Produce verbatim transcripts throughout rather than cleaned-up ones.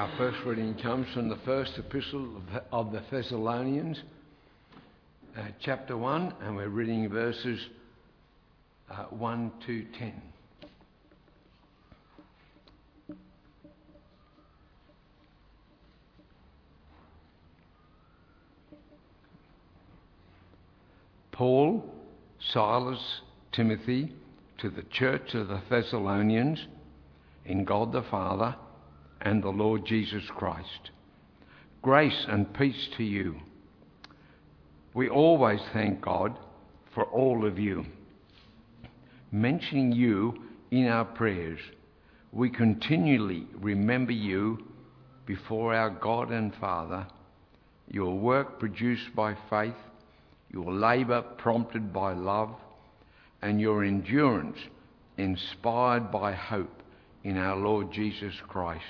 Our first reading comes from the first epistle of the Thessalonians, uh, chapter one, and we're reading verses uh, one to ten. Paul, Silas, Timothy, to the church of the Thessalonians, in God the Father and the Lord Jesus Christ. Grace and peace to you. We always thank God for all of you. Mentioning you in our prayers, we continually remember you before our God and Father, your work produced by faith, your labour prompted by love, and your endurance inspired by hope in our Lord Jesus Christ.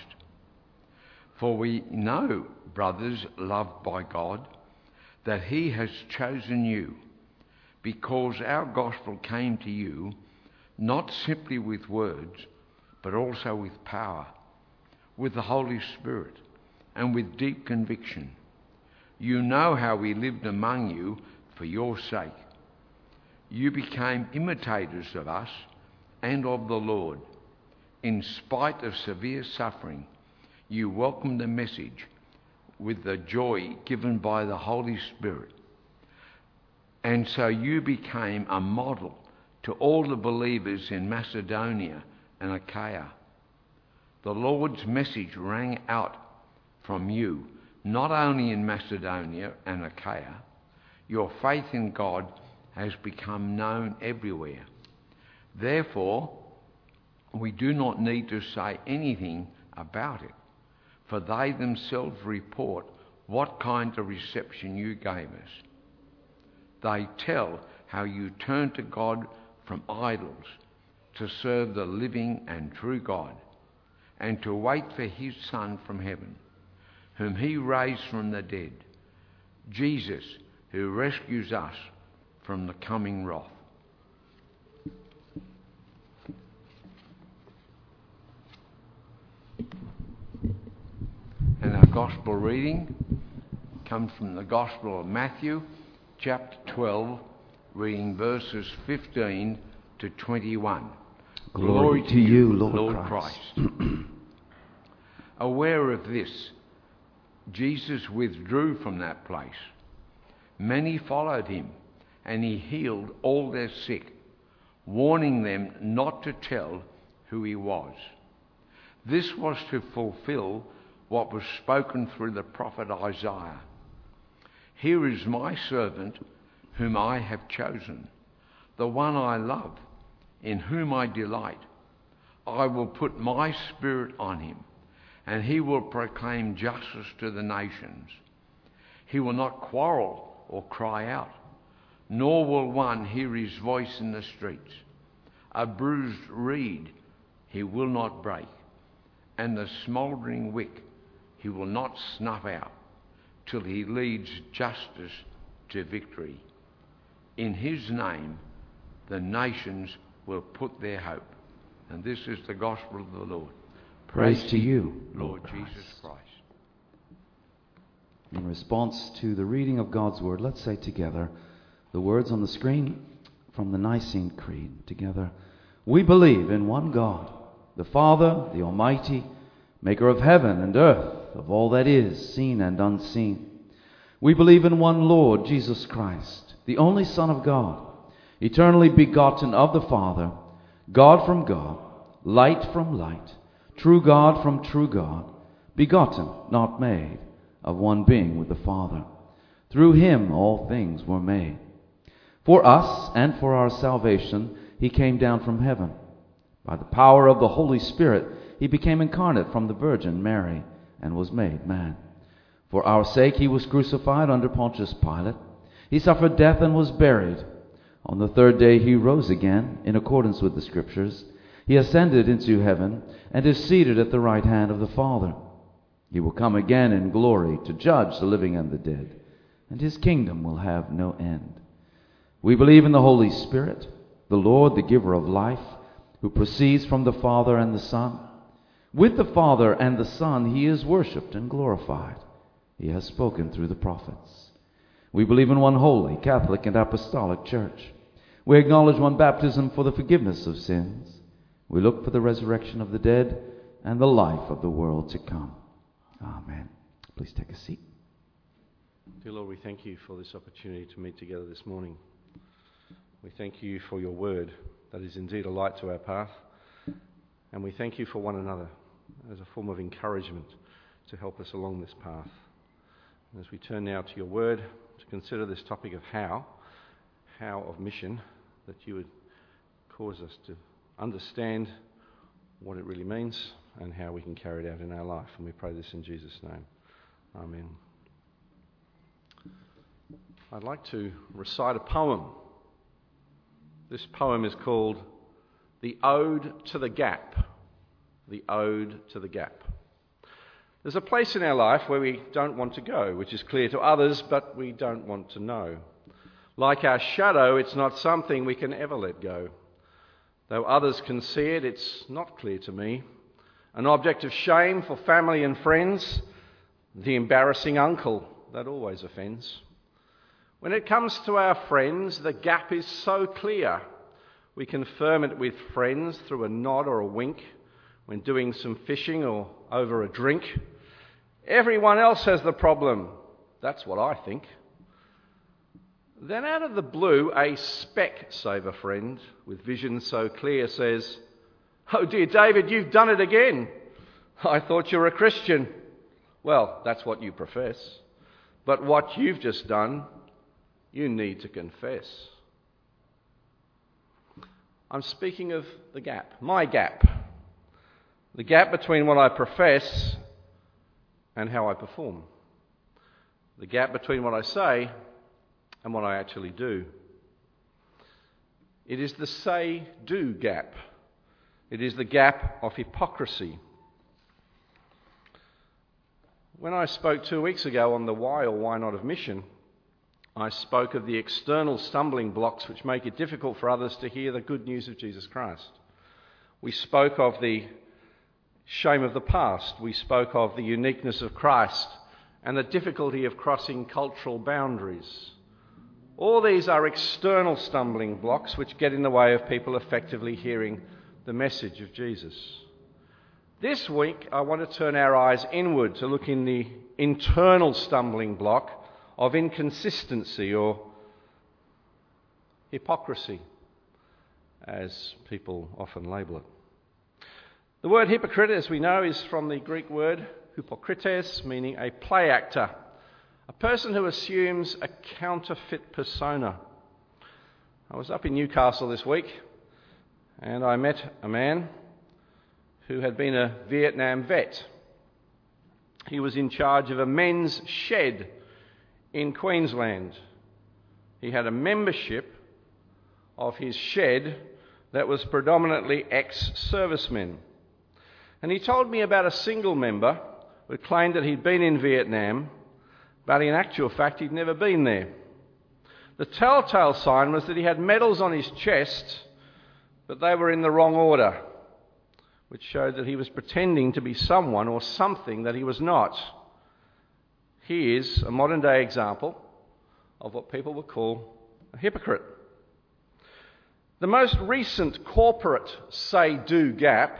For we know, brothers loved by God, that he has chosen you, because our gospel came to you not simply with words, but also with power, with the Holy Spirit, and with deep conviction. You know how we lived among you for your sake. You became imitators of us and of the Lord. In spite of severe suffering, you welcomed the message with the joy given by the Holy Spirit. And so you became a model to all the believers in Macedonia and Achaia. The Lord's message rang out from you, not only in Macedonia and Achaia. Your faith in God has become known everywhere. Therefore, we do not need to say anything about it, for they themselves report what kind of reception you gave us. They tell how you turned to God from idols to serve the living and true God, and to wait for his Son from heaven, whom he raised from the dead, Jesus, who rescues us from the coming wrath. And our gospel reading comes from the Gospel of Matthew, chapter twelve, reading verses fifteen to twenty-one. Glory, Glory to you, Lord, Lord Christ. Christ. Aware of this, Jesus withdrew from that place. Many followed him, and he healed all their sick, warning them not to tell who he was. This was to fulfill what was spoken through the prophet Isaiah. Here is my servant whom I have chosen, the one I love, in whom I delight. I will put my spirit on him, and he will proclaim justice to the nations. He will not quarrel or cry out, nor will one hear his voice in the streets. A bruised reed he will not break, and the smouldering wick he will not snuff out, till he leads justice to victory. In his name the nations will put their hope. And this is the gospel of the Lord. Praise, Praise to you, Lord, Lord Jesus Christ. In response to the reading of God's word, let's say together the words on the screen from the Nicene Creed. Together, we believe in one God, the Father, the Almighty, maker of heaven and earth, of all that is, seen and unseen. We believe in one Lord, Jesus Christ, the only Son of God, eternally begotten of the Father, God from God, light from light, true God from true God, begotten, not made, of one being with the Father. Through him all things were made. For us and for our salvation he came down from heaven. By the power of the Holy Spirit he became incarnate from the Virgin Mary and was made man. For our sake he was crucified under Pontius Pilate. He suffered death and was buried. On the third day he rose again, in accordance with the Scriptures. He ascended into heaven and is seated at the right hand of the Father. He will come again in glory to judge the living and the dead, and his kingdom will have no end. We believe in the Holy Spirit, the Lord, the giver of life, who proceeds from the Father and the Son. With the Father and the Son he is worshipped and glorified. He has spoken through the prophets. We believe in one holy, Catholic, and Apostolic Church. We acknowledge one baptism for the forgiveness of sins. We look for the resurrection of the dead and the life of the world to come. Amen. Please take a seat. Dear Lord, we thank you for this opportunity to meet together this morning. We thank you for your word that is indeed a light to our path. And we thank you for one another as a form of encouragement to help us along this path. And as we turn now to your word to consider this topic of how, how of mission, that you would cause us to understand what it really means and how we can carry it out in our life. And we pray this in Jesus' name. Amen. I'd like to recite a poem. This poem is called The Ode to the Gap. The Ode to the Gap. There's a place in our life where we don't want to go, which is clear to others, but we don't want to know. Like our shadow, it's not something we can ever let go. Though others can see it, it's not clear to me. An object of shame for family and friends, the embarrassing uncle that always offends. When it comes to our friends, the gap is so clear. We confirm it with friends through a nod or a wink when doing some fishing or over a drink. Everyone else has the problem. That's what I think. Then out of the blue, a Specsavers friend with vision so clear says, "Oh dear David, you've done it again. I thought you were a Christian." Well, that's what you profess. But what you've just done, you need to confess. I'm speaking of the gap, my gap. The gap between what I profess and how I perform. The gap between what I say and what I actually do. It is the say-do gap. It is the gap of hypocrisy. When I spoke two weeks ago on the why or why not of mission, I spoke of the external stumbling blocks which make it difficult for others to hear the good news of Jesus Christ. We spoke of the shame of the past. We spoke of the uniqueness of Christ and the difficulty of crossing cultural boundaries. All these are external stumbling blocks which get in the way of people effectively hearing the message of Jesus. This week, I want to turn our eyes inward to look in the internal stumbling block of inconsistency or hypocrisy, as people often label it. The word hypocrite, as we know, is from the Greek word hypokrites, meaning a play actor, a person who assumes a counterfeit persona. I was up in Newcastle this week and I met a man who had been a Vietnam vet. He was in charge of a men's shed in Queensland. He had a membership of his shed that was predominantly ex-servicemen. And he told me about a single member who claimed that he'd been in Vietnam, but in actual fact he'd never been there. The telltale sign was that he had medals on his chest, but they were in the wrong order, which showed that he was pretending to be someone or something that he was not. He is a modern-day example of what people would call a hypocrite. The most recent corporate say-do gap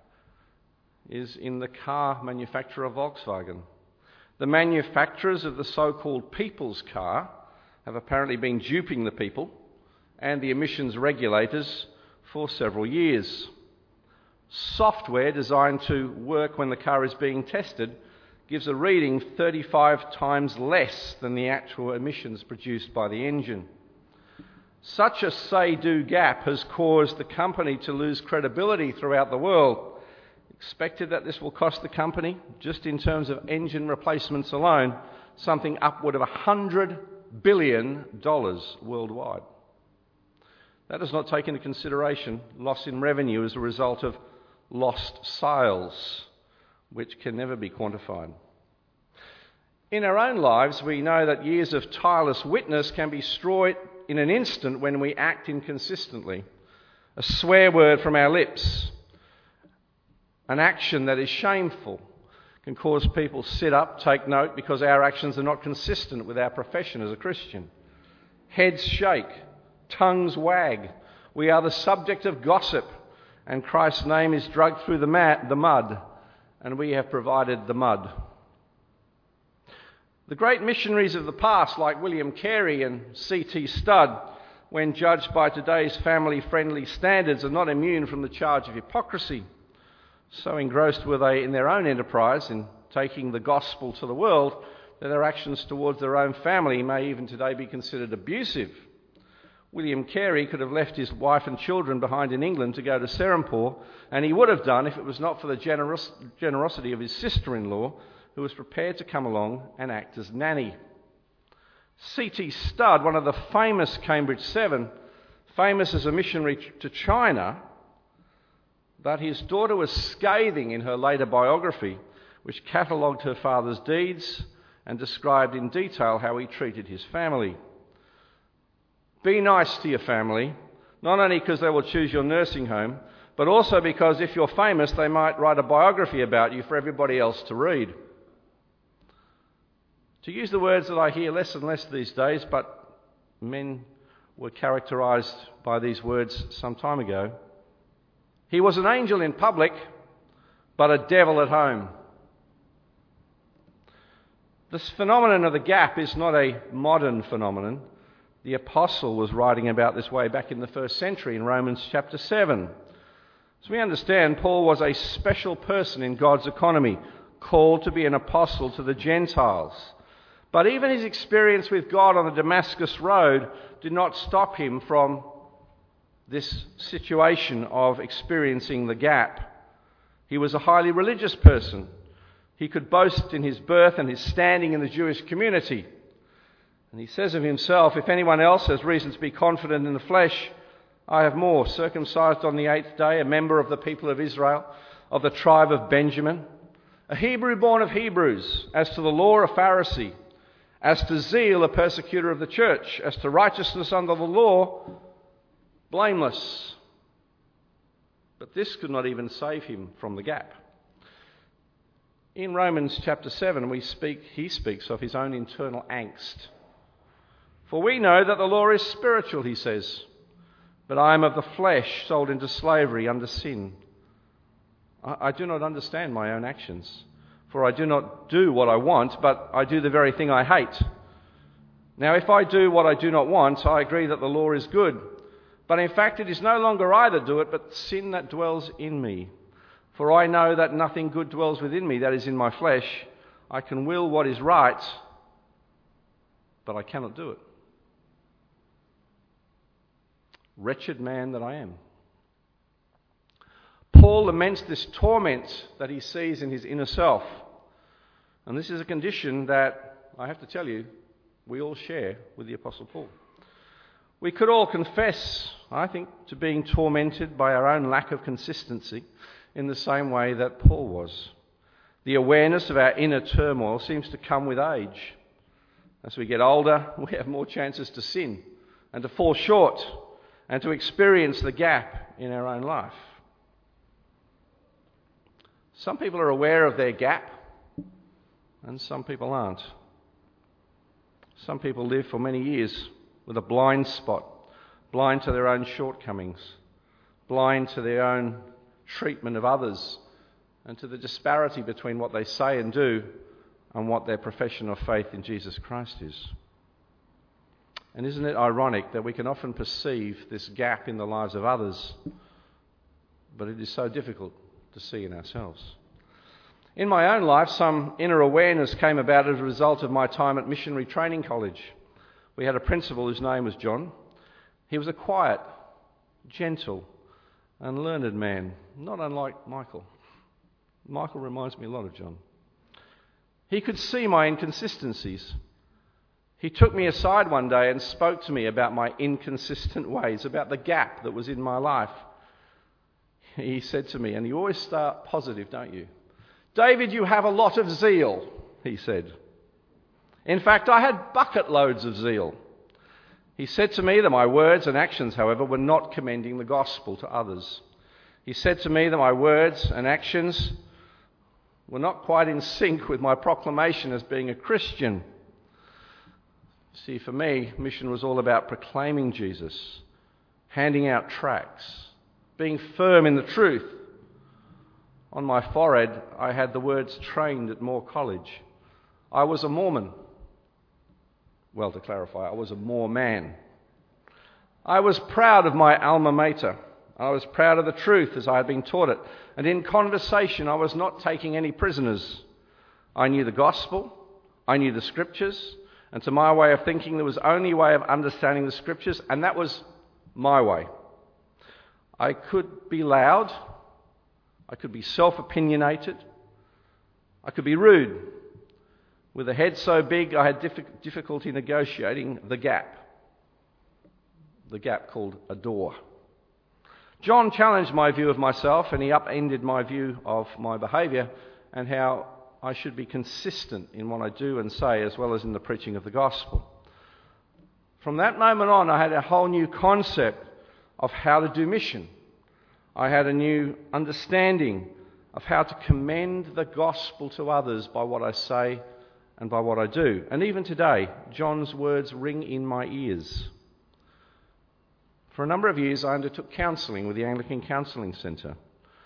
is in the car manufacturer Volkswagen. The manufacturers of the so-called people's car have apparently been duping the people and the emissions regulators for several years. Software designed to work when the car is being tested gives a reading thirty-five times less than the actual emissions produced by the engine. Such a say-do gap has caused the company to lose credibility throughout the world. Expected that this will cost the company, just in terms of engine replacements alone, something upward of one hundred billion dollars worldwide. That does not take into consideration loss in revenue as a result of lost sales, which can never be quantified. In our own lives, we know that years of tireless witness can be destroyed in an instant when we act inconsistently. A swear word from our lips, An action that is shameful can cause people to sit up, take note, because our actions are not consistent with our profession as a Christian. Heads shake, tongues wag. We are the subject of gossip, and Christ's name is dragged through the, mat, the mud, and we have provided the mud. The great missionaries of the past, like William Carey and C T Studd, when judged by today's family-friendly standards, are not immune from the charge of hypocrisy. So engrossed were they in their own enterprise in taking the gospel to the world that their actions towards their own family may even today be considered abusive. William Carey could have left his wife and children behind in England to go to Serampore, and he would have done if it was not for the generos- generosity of his sister-in-law, who was prepared to come along and act as nanny. C T Studd, one of the famous Cambridge Seven, famous as a missionary to China, but his daughter was scathing in her later biography, which catalogued her father's deeds and described in detail how he treated his family. Be nice to your family, not only because they will choose your nursing home, but also because if you're famous, they might write a biography about you for everybody else to read. To use the words that I hear less and less these days, but men were characterised by these words some time ago, he was an angel in public, but a devil at home. This phenomenon of the gap is not a modern phenomenon. The apostle was writing about this way back in the first century in Romans chapter seven. As we understand, Paul was a special person in God's economy, called to be an apostle to the Gentiles. But even his experience with God on the Damascus Road did not stop him from this situation of experiencing the gap. He was a highly religious person. He could boast in his birth and his standing in the Jewish community. And he says of himself, if anyone else has reason to be confident in the flesh, I have more. Circumcised on the eighth day, a member of the people of Israel, of the tribe of Benjamin, a Hebrew born of Hebrews, as to the law a Pharisee, as to zeal a persecutor of the church, as to righteousness under the law, blameless. But this could not even save him from the gap. In Romans chapter seven, we speak, he speaks of his own internal angst. For we know that the law is spiritual, he says, but I am of the flesh, sold into slavery under sin. I, I do not understand my own actions, for I do not do what I want, but I do the very thing I hate. Now, if I do what I do not want, I agree that the law is good. But in fact, it is no longer I that do it, but sin that dwells in me. For I know that nothing good dwells within me, that is in my flesh. I can will what is right, but I cannot do it. Wretched man that I am. Paul laments this torment that he sees in his inner self. And this is a condition that, I have to tell you, we all share with the Apostle Paul. We could all confess, I think, to being tormented by our own lack of consistency in the same way that Paul was. The awareness of our inner turmoil seems to come with age. As we get older, we have more chances to sin and to fall short and to experience the gap in our own life. Some people are aware of their gap and some people aren't. Some people live for many years with a blind spot, blind to their own shortcomings, blind to their own treatment of others, and to the disparity between what they say and do and what their profession of faith in Jesus Christ is. And isn't it ironic that we can often perceive this gap in the lives of others, but it is so difficult to see in ourselves? In my own life, some inner awareness came about as a result of my time at Missionary Training College. We had a principal whose name was John. He was a quiet, gentle, and learned man, not unlike Michael. Michael reminds me a lot of John. He could see my inconsistencies. He took me aside one day and spoke to me about my inconsistent ways, about the gap that was in my life. He said to me, and you always start positive, don't you? David, you have a lot of zeal, he said. In fact, I had bucket loads of zeal. He said to me that my words and actions, however, were not commending the gospel to others. He said to me that my words and actions were not quite in sync with my proclamation as being a Christian. See, for me, mission was all about proclaiming Jesus, handing out tracts, being firm in the truth. On my forehead, I had the words "trained at Moore College." I was a Mormon. Well, to clarify, I was a Moore man. I was proud of my alma mater. I was proud of the truth as I had been taught it. And in conversation, I was not taking any prisoners. I knew the gospel. I knew the scriptures. And to my way of thinking, there was only a way of understanding the scriptures, and that was my way. I could be loud. I could be self-opinionated. I could be rude. With a head so big, I had diff- difficulty negotiating the gap. The gap called a door. John challenged my view of myself, and he upended my view of my behaviour and how I should be consistent in what I do and say, as well as in the preaching of the gospel. From that moment on, I had a whole new concept of how to do mission. I had a new understanding of how to commend the gospel to others by what I say and by what I do. And even today, John's words ring in my ears. For a number of years, I undertook counselling with the Anglican Counselling Centre.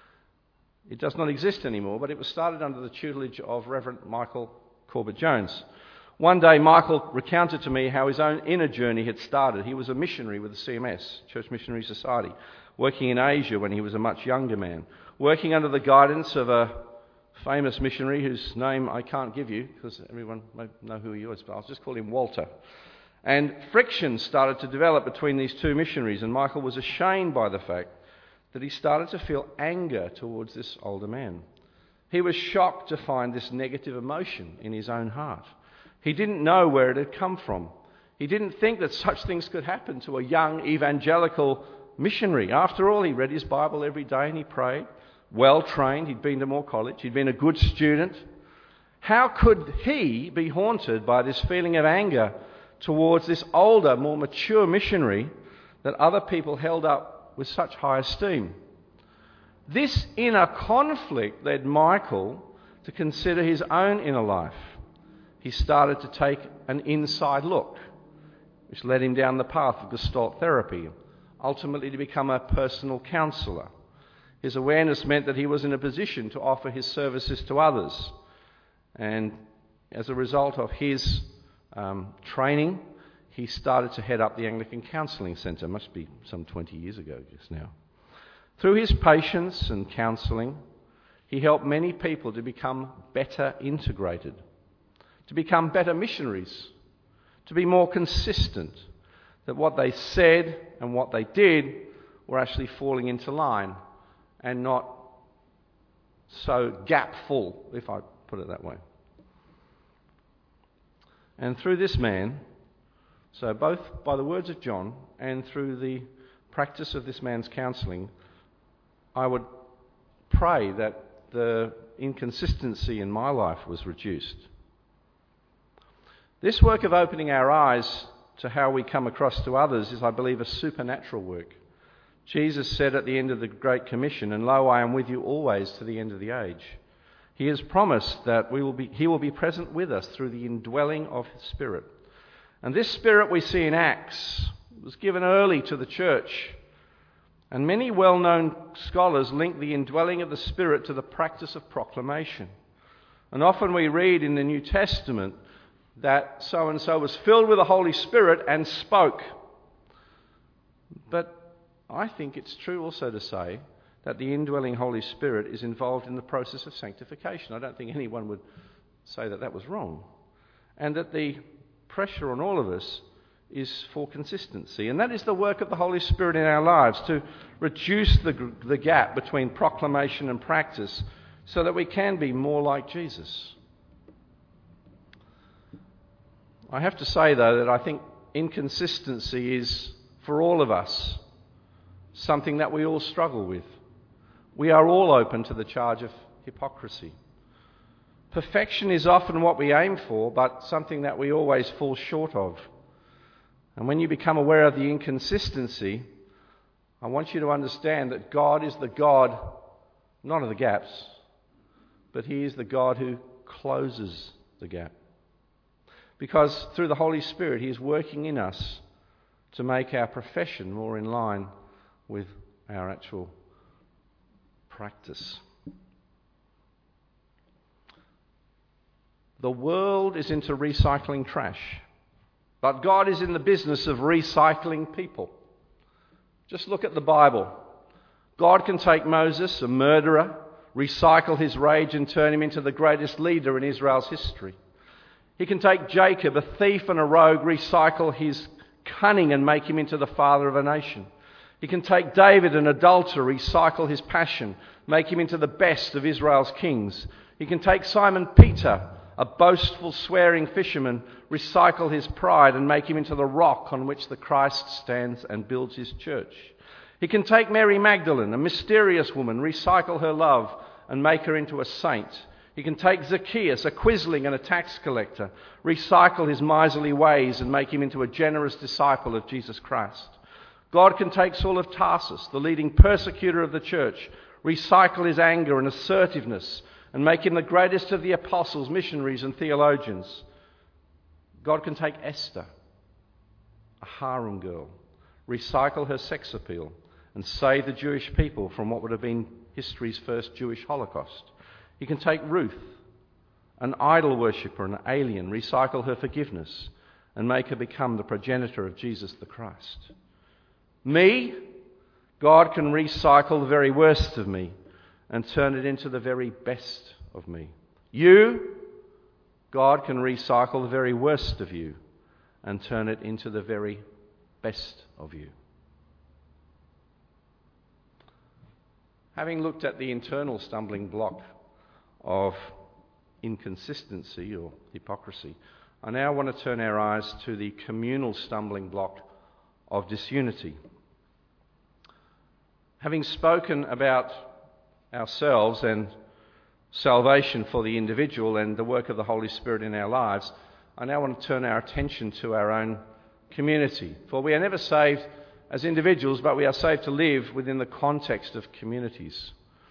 It does not exist anymore, but it was started under the tutelage of Reverend Michael Corbett-Jones. One day, Michael recounted to me how his own inner journey had started. He was a missionary with the C M S, Church Missionary Society, working in Asia when he was a much younger man, working under the guidance of a famous missionary whose name I can't give you because everyone may know who he was, but I'll just call him Walter. And friction started to develop between these two missionaries, and Michael was ashamed by the fact that he started to feel anger towards this older man. He was shocked to find this negative emotion in his own heart. He didn't know where it had come from. He didn't think that such things could happen to a young evangelical missionary. After all, he read his Bible every day and he prayed. Well trained, he'd been to Moore College, he'd been a good student. How could he be haunted by this feeling of anger towards this older, more mature missionary that other people held up with such high esteem? This inner conflict led Michael to consider his own inner life. He started to take an inside look, which led him down the path of Gestalt therapy, ultimately to become a personal counsellor. His awareness meant that he was in a position to offer his services to others. And as a result of his um, training, he started to head up the Anglican Counselling Centre, must be some twenty years ago just now. Through his patience and counselling, he helped many people to become better integrated, to become better missionaries, to be more consistent, that what they said and what they did were actually falling into line and not so gap-full, if I put it that way. And through this man, so both by the words of John and through the practice of this man's counselling, I would pray that the inconsistency in my life was reduced. This work of opening our eyes to how we come across to others is, I believe, a supernatural work. Jesus said at the end of the Great Commission, "And lo, I am with you always to the end of the age." He has promised that we will be, he will be present with us through the indwelling of his Spirit. And this Spirit we see in Acts was given early to the church. And many well-known scholars link the indwelling of the Spirit to the practice of proclamation. And often we read in the New Testament that so-and-so was filled with the Holy Spirit and spoke. But I think it's true also to say that the indwelling Holy Spirit is involved in the process of sanctification. I don't think anyone would say that that was wrong. And that the pressure on all of us is for consistency. And that is the work of the Holy Spirit in our lives, to reduce the, the gap between proclamation and practice so that we can be more like Jesus. I have to say, though, that I think inconsistency is, for all of us, something that we all struggle with. We are all open to the charge of hypocrisy. Perfection is often what we aim for, but something that we always fall short of. And when you become aware of the inconsistency, I want you to understand that God is the God, not of the gaps, but He is the God who closes the gap. Because through the Holy Spirit, He is working in us to make our profession more in line with our actual practice. The world is into recycling trash, but God is in the business of recycling people. Just look at the Bible. God can take Moses, a murderer, recycle his rage and turn him into the greatest leader in Israel's history. He can take Jacob, a thief and a rogue, recycle his cunning and make him into the father of a nation. He can take David, an adulterer, recycle his passion, make him into the best of Israel's kings. He can take Simon Peter, a boastful, swearing fisherman, recycle his pride and make him into the rock on which the Christ stands and builds his church. He can take Mary Magdalene, a mysterious woman, recycle her love and make her into a saint. He can take Zacchaeus, a quisling and a tax collector, recycle his miserly ways and make him into a generous disciple of Jesus Christ. God can take Saul of Tarsus, the leading persecutor of the church, recycle his anger and assertiveness and make him the greatest of the apostles, missionaries and theologians. God can take Esther, a harem girl, recycle her sex appeal and save the Jewish people from what would have been history's first Jewish Holocaust. He can take Ruth, an idol worshipper and an alien, recycle her forgiveness and make her become the progenitor of Jesus the Christ. Me, God can recycle the very worst of me and turn it into the very best of me. You, God can recycle the very worst of you and turn it into the very best of you. Having looked at the internal stumbling block of inconsistency or hypocrisy, I now want to turn our eyes to the communal stumbling block of disunity. Having spoken about ourselves and salvation for the individual and the work of the Holy Spirit in our lives, I now want to turn our attention to our own community. For we are never saved as individuals, but we are saved to live within the context of communities.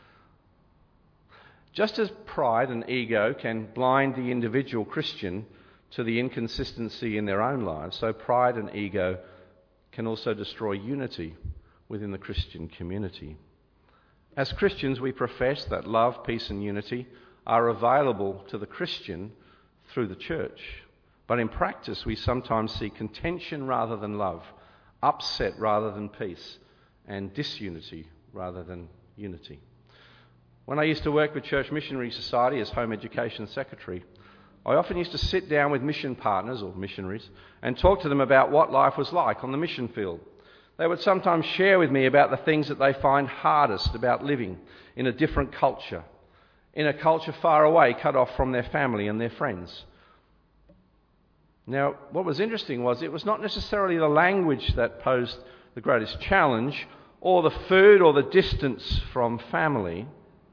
Just as pride and ego can blind the individual Christian to the inconsistency in their own lives, so pride and ego can also destroy unity within the Christian community. As Christians, we profess that love, peace and unity are available to the Christian through the church. But in practice, we sometimes see contention rather than love, upset rather than peace, and disunity rather than unity. When I used to work with Church Missionary Society as Home Education Secretary, I often used to sit down with mission partners or missionaries and talk to them about what life was like on the mission field. They would sometimes share with me about the things that they find hardest about living in a different culture, in a culture far away, cut off from their family and their friends. Now, what was interesting was it was not necessarily the language that posed the greatest challenge, or the food, or the distance from family,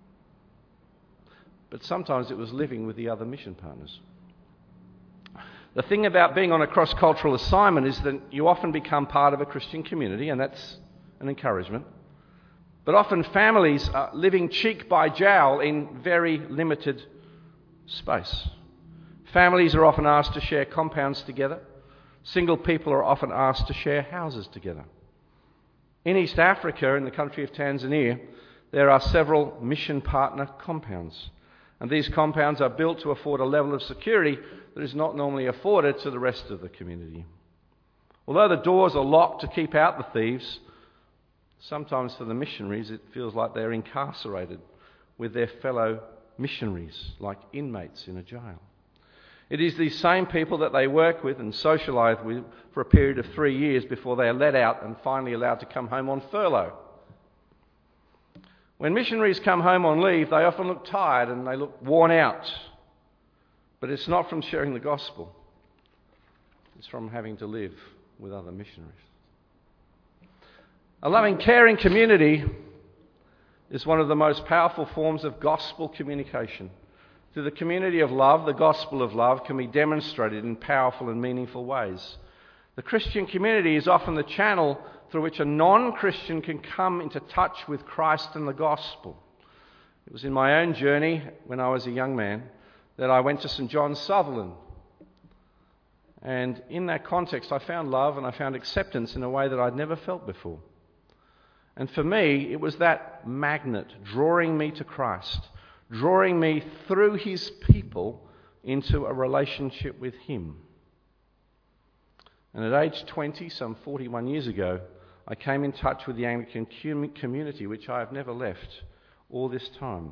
but sometimes it was living with the other mission partners. The thing about being on a cross-cultural assignment is that you often become part of a Christian community, and that's an encouragement. But often families are living cheek by jowl in very limited space. Families are often asked to share compounds together. Single people are often asked to share houses together. In East Africa, in the country of Tanzania, there are several mission partner compounds. And these compounds are built to afford a level of security that is not normally afforded to the rest of the community. Although the doors are locked to keep out the thieves, sometimes for the missionaries it feels like they're incarcerated with their fellow missionaries, like inmates in a jail. It is these same people that they work with and socialise with for a period of three years before they are let out and finally allowed to come home on furlough. When missionaries come home on leave, they often look tired and they look worn out. But it's not from sharing the gospel. It's from having to live with other missionaries. A loving, caring community is one of the most powerful forms of gospel communication. Through the community of love, the gospel of love can be demonstrated in powerful and meaningful ways. The Christian community is often the channel through which a non-Christian can come into touch with Christ and the gospel. It was in my own journey when I was a young man that I went to St John's, Sutherland. And in that context, I found love and I found acceptance in a way that I'd never felt before. And for me, it was that magnet drawing me to Christ, drawing me through his people into a relationship with him. And at age twenty, some forty-one years ago, I came in touch with the Anglican community, which I have never left all this time.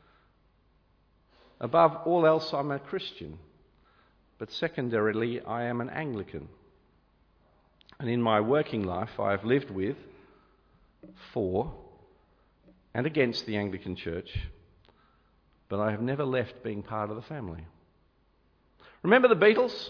Above all else, I'm a Christian, but secondarily, I am an Anglican. And in my working life, I have lived with, for, and against the Anglican Church, but I have never left being part of the family. Remember the Beatles?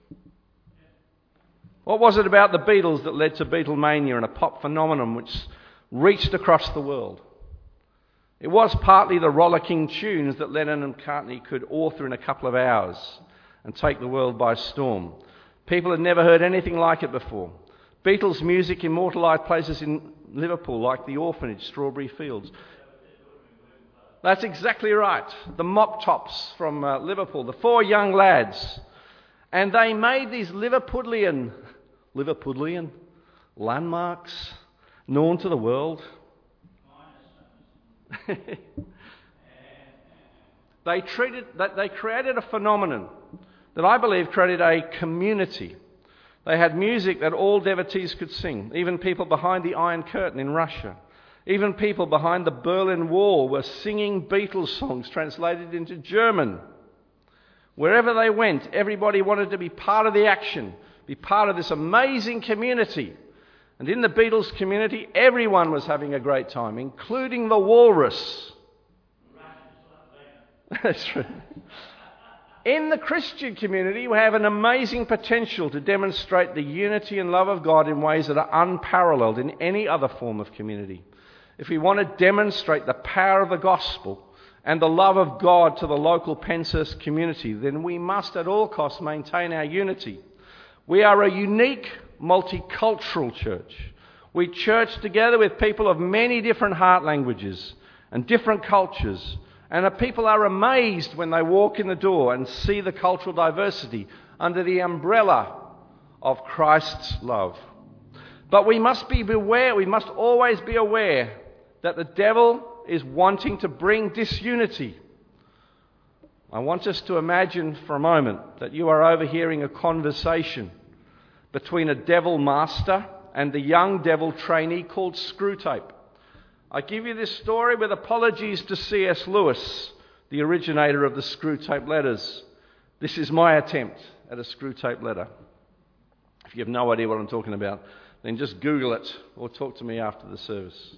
What was it about the Beatles that led to Beatlemania and a pop phenomenon which reached across the world? It was partly the rollicking tunes that Lennon and McCartney could author in a couple of hours and take the world by storm. People had never heard anything like it before. Beatles music immortalised places in Liverpool like the Orphanage, Strawberry Fields. That's exactly right. The Mop Tops from uh, Liverpool, the four young lads. And they made these Liverpudlian, Liverpudlian landmarks known to the world. they treated, they created a phenomenon that I believe created a community. They had music that all devotees could sing, even people behind the Iron Curtain in Russia. Even people behind the Berlin Wall were singing Beatles songs translated into German. Wherever they went, everybody wanted to be part of the action, be part of this amazing community. And in the Beatles community, everyone was having a great time, including the walrus. That's right. In the Christian community, we have an amazing potential to demonstrate the unity and love of God in ways that are unparalleled in any other form of community. If we want to demonstrate the power of the gospel and the love of God to the local Penshurst community, then we must at all costs maintain our unity. We are a unique, multicultural church. We church together with people of many different heart languages and different cultures. And the people are amazed when they walk in the door and see the cultural diversity under the umbrella of Christ's love. But we must be beware, we must always be aware that the devil is wanting to bring disunity. I want us to imagine for a moment that you are overhearing a conversation between a devil master and the young devil trainee called Screwtape. I give you this story with apologies to C S Lewis, the originator of the Screwtape letters. This is my attempt at a Screwtape letter. If you have no idea what I'm talking about, then just Google it or talk to me after the service.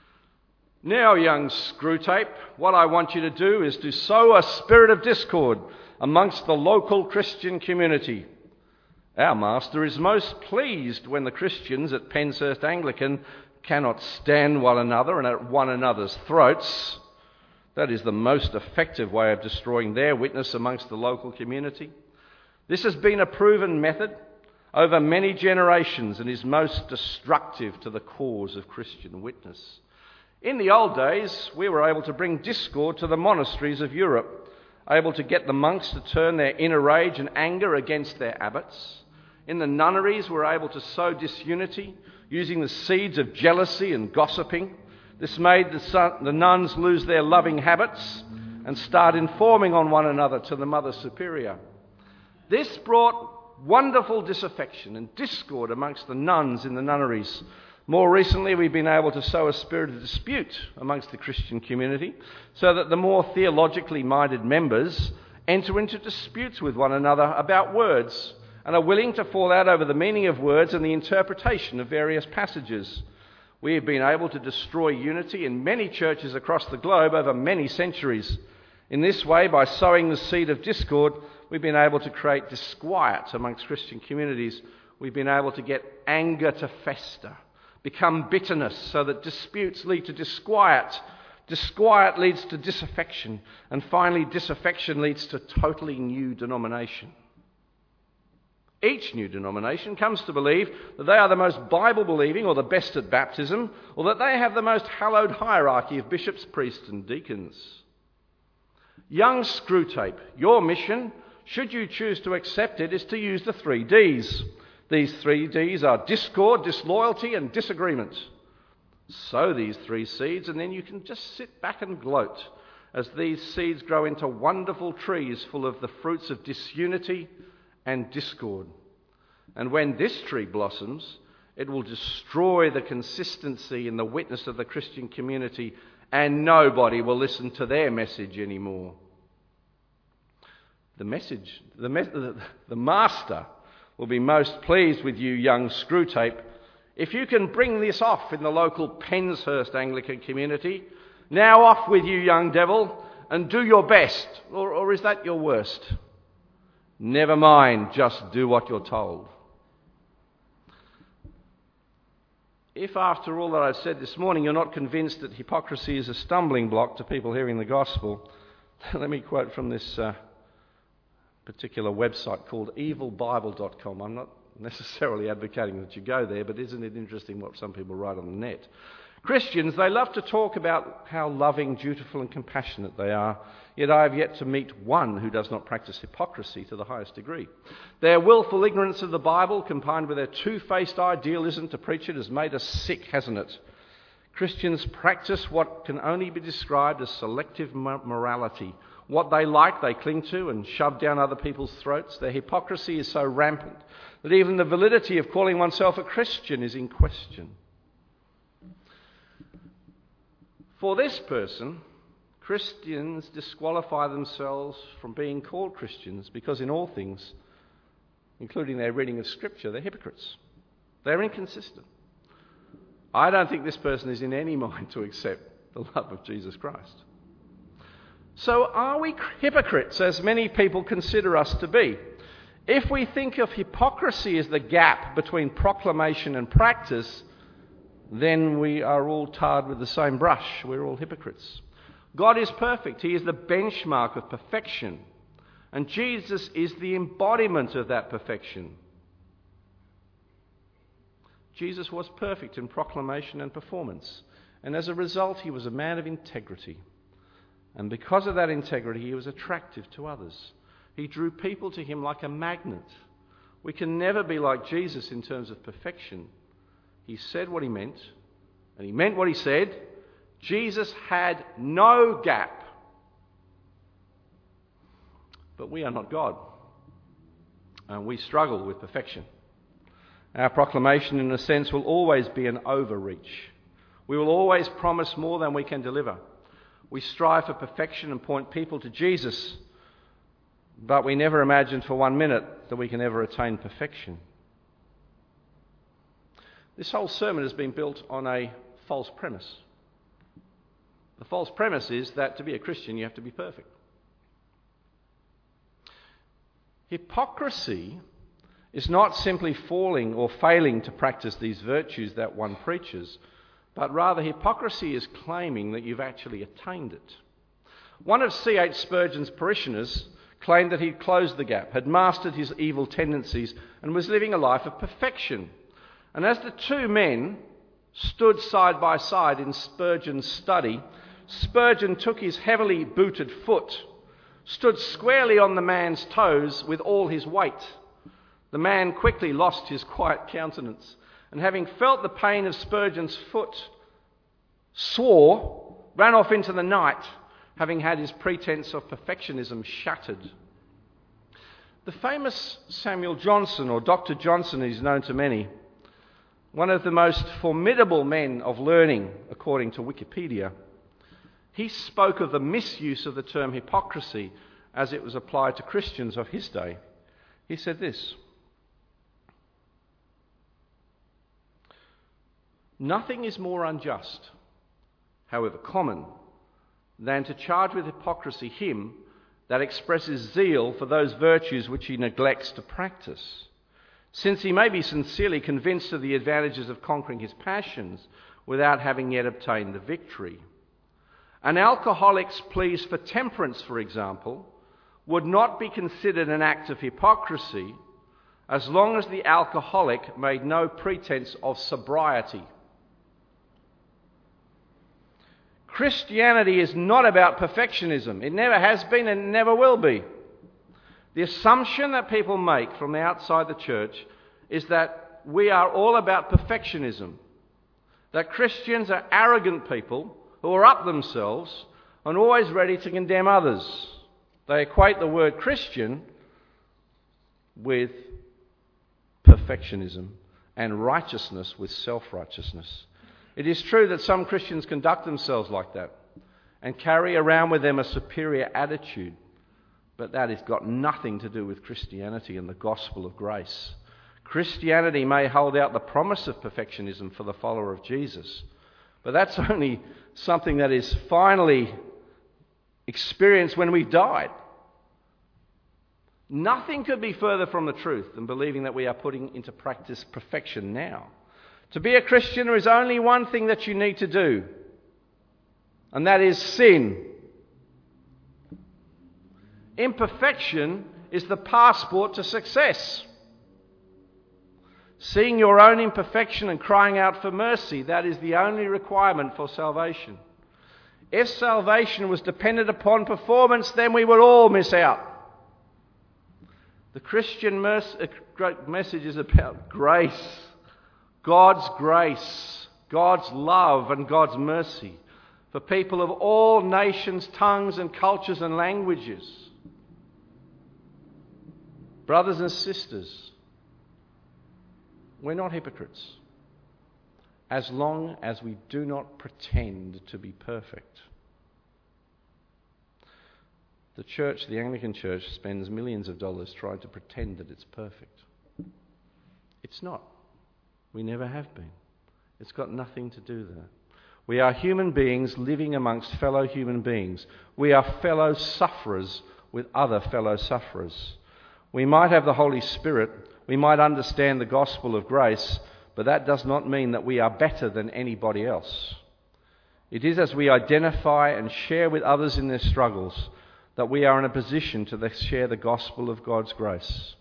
Now, young Screwtape, what I want you to do is to sow a spirit of discord amongst the local Christian community. Our master is most pleased when the Christians at Penshurst Anglican cannot stand one another and at one another's throats. That is the most effective way of destroying their witness amongst the local community. This has been a proven method over many generations and is most destructive to the cause of Christian witness. In the old days, we were able to bring discord to the monasteries of Europe, able to get the monks to turn their inner rage and anger against their abbots. In the nunneries, we were able to sow disunity using the seeds of jealousy and gossiping. This made the, son, the nuns lose their loving habits and start informing on one another to the Mother Superior. This brought wonderful disaffection and discord amongst the nuns in the nunneries. More recently, we've been able to sow a spirit of dispute amongst the Christian community so that the more theologically minded members enter into disputes with one another about words and are willing to fall out over the meaning of words and the interpretation of various passages. We have been able to destroy unity in many churches across the globe over many centuries. In this way, by sowing the seed of discord, we've been able to create disquiet amongst Christian communities. We've been able to get anger to fester, become bitterness, so that disputes lead to disquiet. Disquiet leads to disaffection, and finally disaffection leads to totally new denomination. Each new denomination comes to believe that they are the most Bible-believing or the best at baptism, or that they have the most hallowed hierarchy of bishops, priests and deacons. Young Screwtape, your mission, should you choose to accept it, is to use the three Ds. These three Ds are discord, disloyalty and disagreement. Sow these three seeds and then you can just sit back and gloat as these seeds grow into wonderful trees full of the fruits of disunity and discord. And when this tree blossoms, it will destroy the consistency and the witness of the Christian community, and nobody will listen to their message anymore. The message, the, me- the master will be most pleased with you, young Screwtape, if you can bring this off in the local Penshurst Anglican community. Now off with you, young devil, and do your best. Or, or is that your worst? Never mind, just do what you're told. If after all that I've said this morning you're not convinced that hypocrisy is a stumbling block to people hearing the gospel, let me quote from this uh, particular website called evil bible dot com. I'm not necessarily advocating that you go there, but isn't it interesting what some people write on the net? Christians, they love to talk about how loving, dutiful and compassionate they are, yet I have yet to meet one who does not practice hypocrisy to the highest degree. Their willful ignorance of the Bible, combined with their two-faced idealism to preach it, has made us sick, hasn't it? Christians practice what can only be described as selective morality. What they like, they cling to and shove down other people's throats. Their hypocrisy is so rampant that even the validity of calling oneself a Christian is in question. For this person, Christians disqualify themselves from being called Christians because in all things, including their reading of Scripture, they're hypocrites. They're inconsistent. I don't think this person is in any mind to accept the love of Jesus Christ. So are we hypocrites, as many people consider us to be? If we think of hypocrisy as the gap between proclamation and practice, then we are all tarred with the same brush. We're all hypocrites. God is perfect. He is the benchmark of perfection. And Jesus is the embodiment of that perfection. Jesus was perfect in proclamation and performance. And as a result, he was a man of integrity. And because of that integrity, he was attractive to others. He drew people to him like a magnet. We can never be like Jesus in terms of perfection. He said what he meant, and he meant what he said. Jesus had no gap. But we are not God, and we struggle with perfection. Our proclamation, in a sense, will always be an overreach. We will always promise more than we can deliver. We strive for perfection and point people to Jesus, but we never imagine for one minute that we can ever attain perfection. This whole sermon has been built on a false premise. The false premise is that to be a Christian you have to be perfect. Hypocrisy is not simply falling or failing to practice these virtues that one preaches, but rather hypocrisy is claiming that you've actually attained it. One of C H Spurgeon's parishioners claimed that he'd closed the gap, had mastered his evil tendencies, and was living a life of perfection. And as the two men stood side by side in Spurgeon's study, Spurgeon took his heavily booted foot, stood squarely on the man's toes with all his weight. The man quickly lost his quiet countenance, and having felt the pain of Spurgeon's foot, swore, ran off into the night, having had his pretense of perfectionism shattered. The famous Samuel Johnson, or Doctor Johnson, is known to many. One of the most formidable men of learning, according to Wikipedia. He spoke of the misuse of the term hypocrisy as it was applied to Christians of his day. He said this: "Nothing is more unjust, however common, than to charge with hypocrisy him that expresses zeal for those virtues which he neglects to practice, since he may be sincerely convinced of the advantages of conquering his passions without having yet obtained the victory. An alcoholic's pleas for temperance, for example, would not be considered an act of hypocrisy as long as the alcoholic made no pretense of sobriety. Christianity is not about perfectionism. It never has been and never will be. The assumption that people make from the outside the church is that we are all about perfectionism. That Christians are arrogant people who are up themselves and always ready to condemn others. They equate the word Christian with perfectionism and righteousness with self-righteousness. It is true that some Christians conduct themselves like that and carry around with them a superior attitude, but that has got nothing to do with Christianity and the gospel of grace. Christianity may hold out the promise of perfectionism for the follower of Jesus, but that's only something that is finally experienced when we've died. Nothing could be further from the truth than believing that we are putting into practice perfection now. To be a Christian, there is only one thing that you need to do, and that is sin. Imperfection is the passport to success. Seeing your own imperfection and crying out for mercy, that is the only requirement for salvation. If salvation was dependent upon performance, then we would all miss out. The Christian message is about grace. God's grace, God's love and God's mercy for people of all nations, tongues and cultures and languages. Brothers and sisters, we're not hypocrites as long as we do not pretend to be perfect. The church, the Anglican Church, spends millions of dollars trying to pretend that it's perfect. It's not. We never have been. It's got nothing to do there. We are human beings living amongst fellow human beings. We are fellow sufferers with other fellow sufferers. We might have the Holy Spirit, we might understand the gospel of grace, but that does not mean that we are better than anybody else. It is as we identify and share with others in their struggles that we are in a position to share the gospel of God's grace.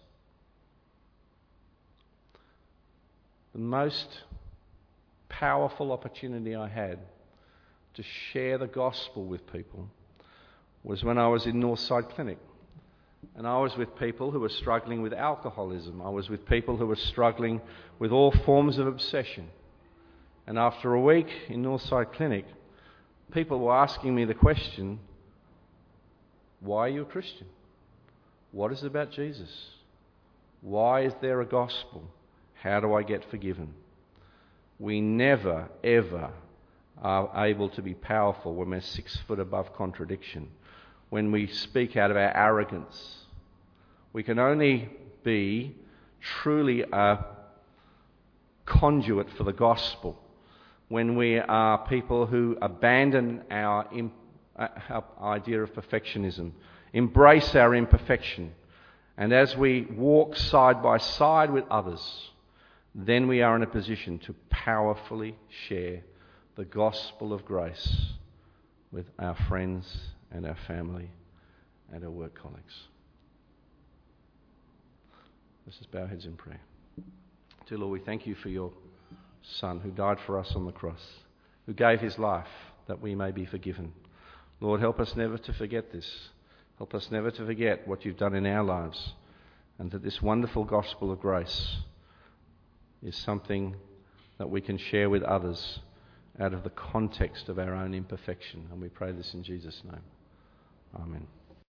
The most powerful opportunity I had to share the gospel with people was when I was in Northside Clinic. And I was with people who were struggling with alcoholism. I was with people who were struggling with all forms of obsession. And after a week in Northside Clinic, people were asking me the question, why are you a Christian? What is it about Jesus? Why is there a gospel? How do I get forgiven? We never, ever are able to be powerful when we're six foot above contradiction, when we speak out of our arrogance. We can only be truly a conduit for the gospel when we are people who abandon our, imp- our idea of perfectionism, embrace our imperfection, and as we walk side by side with others, then we are in a position to powerfully share the gospel of grace with our friends and our family and our work colleagues. Let's just bow our heads in prayer. Dear Lord, we thank you for your Son who died for us on the cross, who gave his life that we may be forgiven. Lord, help us never to forget this. Help us never to forget what you've done in our lives, and that this wonderful gospel of grace is something that we can share with others out of the context of our own imperfection. And we pray this in Jesus' name. Amen.